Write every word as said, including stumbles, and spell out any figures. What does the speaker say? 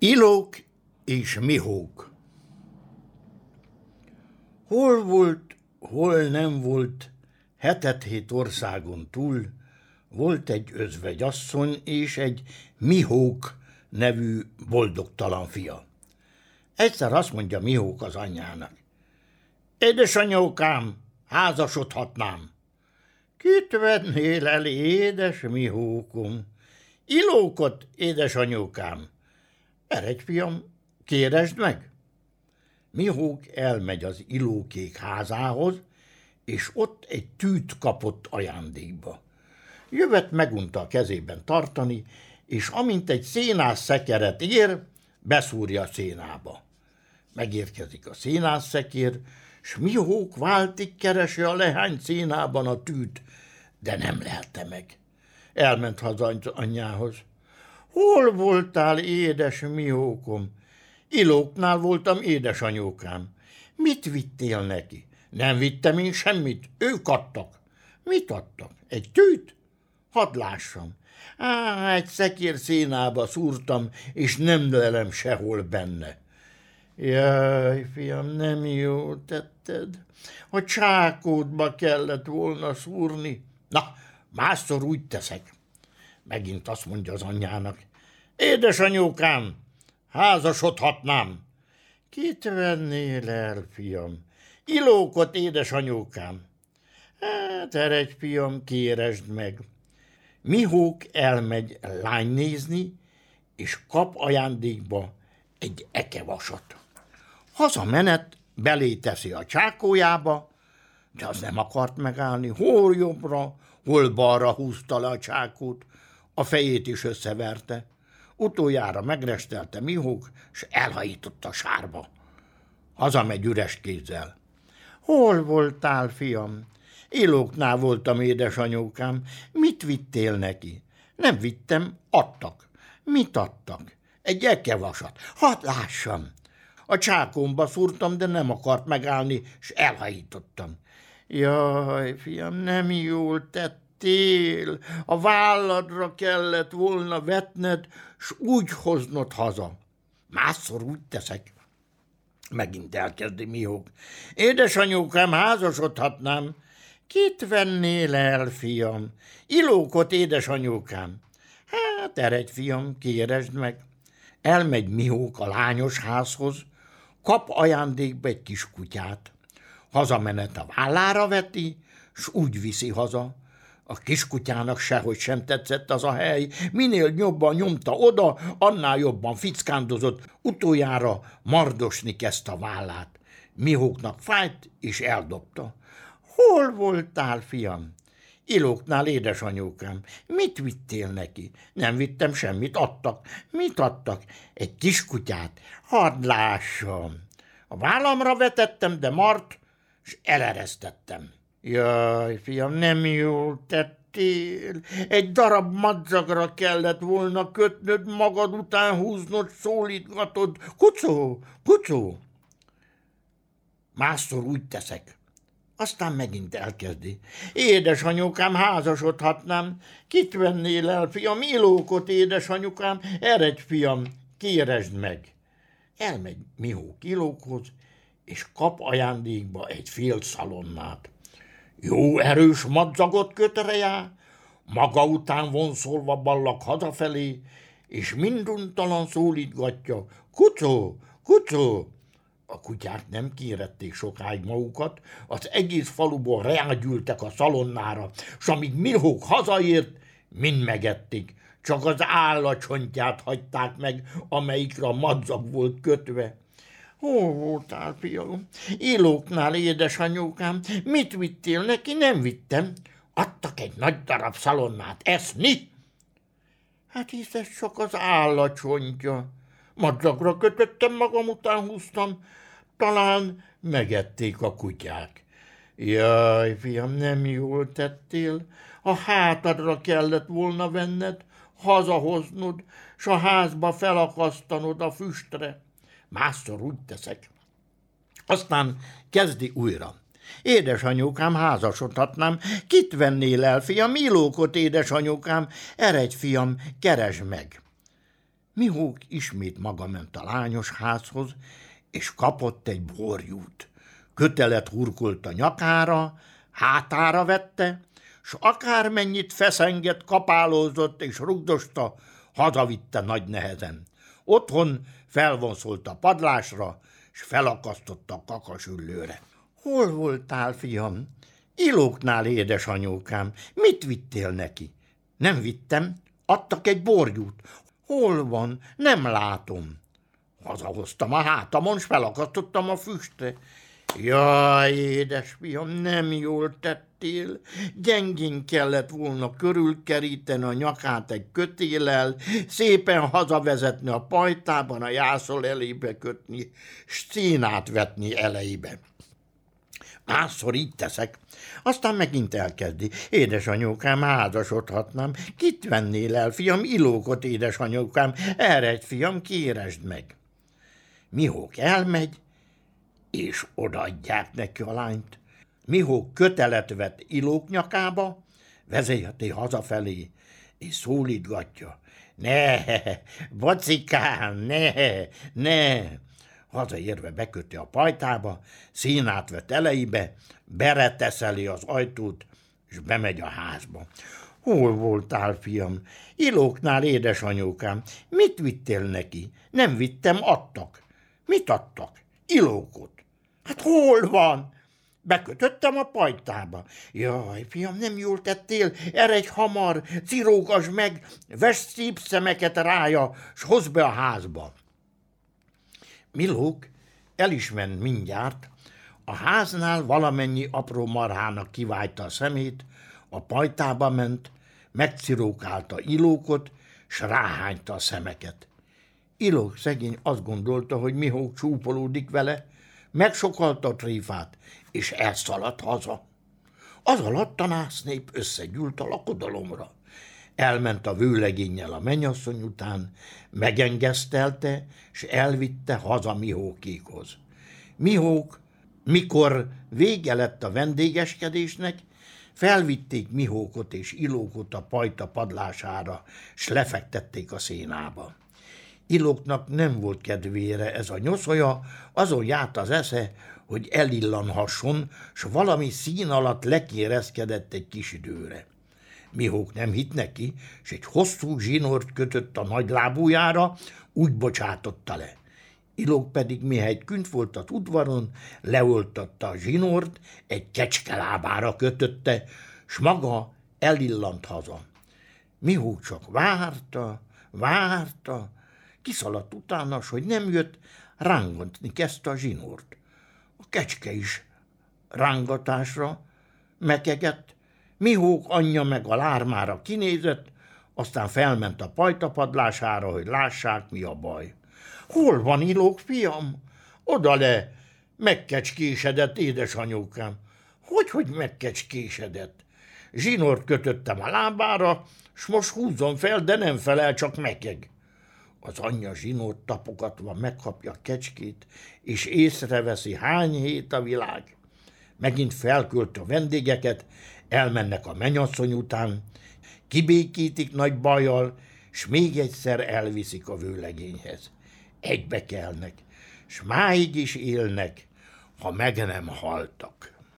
Ilók és Mihók. Hol volt, hol nem volt, hetet-hét országon túl, volt egy özvegyasszony és egy Mihók nevű boldogtalan fia. Egyszer azt mondja Mihók az anyjának: édesanyókám, házasodhatnám. Kit vennél el, édes Mihókom? Ilókot, édesanyókám. Eredj, fiam, kéresd meg. Mihók elmegy az Ilókék házához, és ott egy tűt kapott ajándékba. Jövet megunta a kezében tartani, és amint egy szénás szekeret ér, beszúrja a szénába. Megérkezik a szénás szekér, s Mihók váltig keresi a lehány szénában a tűt, de nem lelte meg. Elment haza anyjához. Hol voltál, édes Mihókom? Ilóknál voltam, édesanyókám. Mit vittél neki? Nem vittem én semmit, ők adtak. Mit adtak? Egy tűt? Hadd lássam. Á, egy szekér szénába szúrtam, és nem lelem sehol benne. Jaj, fiam, nem jól tetted. A csákódba kellett volna szúrni. Na, másszor úgy teszek. Megint azt mondja az anyjának: édesanyókám, házasodhatnám. Kit vennél el, fiam? Ilókot, édesanyókám. Hát eredj, fiam, kéresd meg. Mihók elmegy lány nézni, és kap ajándékba egy ekevasat. Hazamenet belé teszi a csákójába, de az nem akart megállni. Hol jobbra, hol balra húzta le a csákót, a fejét is összeverte. Utoljára megrestelte Mihók, s elhajította a sárba. Hazamegy üres kézzel. Hol voltál, fiam? Ilóknál voltam, édesanyókám. Mit vittél neki? Nem vittem, adtak. Mit adtak? Egy ekevasat. Hadd lássam. A csákomba szúrtam, de nem akart megállni, s elhajítottam. Jaj, fiam, nem jól tettél. A válladra kellett volna vetned, s úgy hoznod haza. Másszor úgy teszek. Megint elkezdi Mihók. Édesanyókám, házasodhatnám. Kit vennél el, fiam? Ilókot, édesanyókám. Hát eredj, fiam, kéresd meg. Elmegy Mihók a lányos házhoz, kap ajándékba egy kis kutyát. Hazamenet a vállára veti, s úgy viszi haza. A kiskutyának sehogy sem tetszett az a hely, minél jobban nyomta oda, annál jobban fickándozott, utoljára mardosni kezdte a vállát. Mihóknak fájt, és eldobta. Hol voltál, fiam? Ilóknál, édesanyókám. Mit vittél neki? Nem vittem semmit, adtak. Mit adtak? Egy kiskutyát. Hadd lássam. A vállamra vetettem, de mart, s eleresztettem. Jaj, fiam, nem jól tettél. Egy darab madzagra kellett volna kötnöd, magad után húznod, szólítgatod. Kucó, kucó. Másszor úgy teszek. Aztán megint elkezdi. Édesanyókám, házasodhatnám. Kit vennél el, fiam? Ilókot, édesanyukám. Eredj, fiam, kéresd meg. Elmegy Mihók Ilókhoz, és kap ajándékba egy fél szalonnát. Jó erős madzagot köt rá, maga után vonszolva ballak hazafelé, és minduntalan szólítgatja. Kucó, kucó! A kutyák nem kérették sokáig magukat, az egész faluból rágyűltek a szalonnára, s amíg Mihók hazaért, mind megették, csak az állatcsontját hagyták meg, amelyikre a madzag volt kötve. Hol voltál, fiam? Ilóknál, édesanyókám. Mit vittél neki? Nem vittem. Adtak egy nagy darab szalonnát eszni. Hát hisz ez csak az állatcsontja. Madzagra kötöttem, magam után húztam. Talán megették a kutyák. Jaj, fiam, nem jól tettél. A hátadra kellett volna venned, hazahoznod, s a házba felakasztanod a füstre. Másszor úgy teszek. Aztán kezdi újra. Édesanyókám, házasodhatnám. Kit vennél el, fiam? Ilókot, édesanyókám. Eredj, fiam, keresd meg. Mihók ismét maga ment a lányos házhoz, és kapott egy borjút. Kötelet hurkolt a nyakára, hátára vette, s akármennyit feszengett, kapálózott és rugdosta, hazavitte nagy nehezen. Otthon felvonszolt a padlásra, s felakasztotta a kakasüllőre. Hol voltál, fiam? Ilóknál, édesanyókám. Mit vittél neki? Nem vittem, adtak egy borjút. Hol van? Nem látom. Hazahoztam a hátamon, s felakasztottam a füstre. Jaj, édesfiam, nem jól tettél. Gyengén kellett volna körülkeríteni a nyakát egy kötéllel, szépen hazavezetni a pajtában, a jászol elébe kötni, s színát vetni elejébe. Másszor így teszek, aztán megint elkezdi. Édesanyókám, házasodhatnám. Kit vennél el, fiam? Ilókot, édesanyókám. Eredj, fiam, kéresd meg. Mihók elmegy, és odaadják neki a lányt. Mihók kötelet vett Ilók nyakába, vezényheti hazafelé, és szólítgatja. Ne, bacikám, ne, ne. Hazaérve beköti a pajtába, színát vett elejébe, bereteszeli az ajtót, és bemegy a házba. Hol voltál, fiam? Ilóknál, édesanyókám. Mit vittél neki? Nem vittem, adtak. Mit adtak? Ilókot. Hát hol van? Bekötöttem a pajtába. Jaj, fiam, nem jól tettél, eredj hamar, cirógasd meg, vess szép szemeket rája, s hozd be a házba. Milók el is ment mindjárt, a háznál valamennyi apró marhának kivájta a szemét, a pajtába ment, megcirókálta Ilókot, s ráhányta a szemeket. Ilók szegény azt gondolta, hogy Mihók csúpolódik vele, megsokalta a tréfát, és elszaladt haza. Az alatt a násznép összegyűlt a lakodalomra. Elment a vőlegénnyel a mennyasszony után, megengesztelte, s elvitte haza Mihókékhoz. Mihók, mikor vége lett a vendégeskedésnek, felvitték Mihókot és Ilókot a pajta padlására, s lefektették a szénába. Ilóknak nem volt kedvére ez a nyoszolya, azon járt az esze, hogy elillanhasson, s valami szín alatt lekérezkedett egy kis időre. Mihók nem hitt neki, s egy hosszú zsinort kötött a nagy lábújára, úgy bocsátotta le. Ilók pedig, mihelyt künt volt az udvaron, leoltatta a zsinort, egy kecske lábára kötötte, s maga elillant haza. Mihók csak várta, várta, kiszaladt utána, s hogy nem jött, rángatni kezdte a zsinort. A kecske is rángatásra mekegett, Mihók anyja meg a lármára kinézett, aztán felment a pajta padlására, hogy lássák, mi a baj. Hol van Ilók, fiam? Oda le, megkecskésedett, édesanyókám. Hogy-hogy megkecskésedett? Zsinort kötöttem a lábára, s most húzzon fel, de nem felel, csak mekeg. Az anyja zsinort tapogatva megkapja a kecskét, és észreveszi, hány hét a világ. Megint felkölt a vendégeket, elmennek a mennyasszony után, kibékítik nagy bajjal, s még egyszer elviszik a vőlegényhez. Egybe kelnek, s máig is élnek, ha meg nem haltak.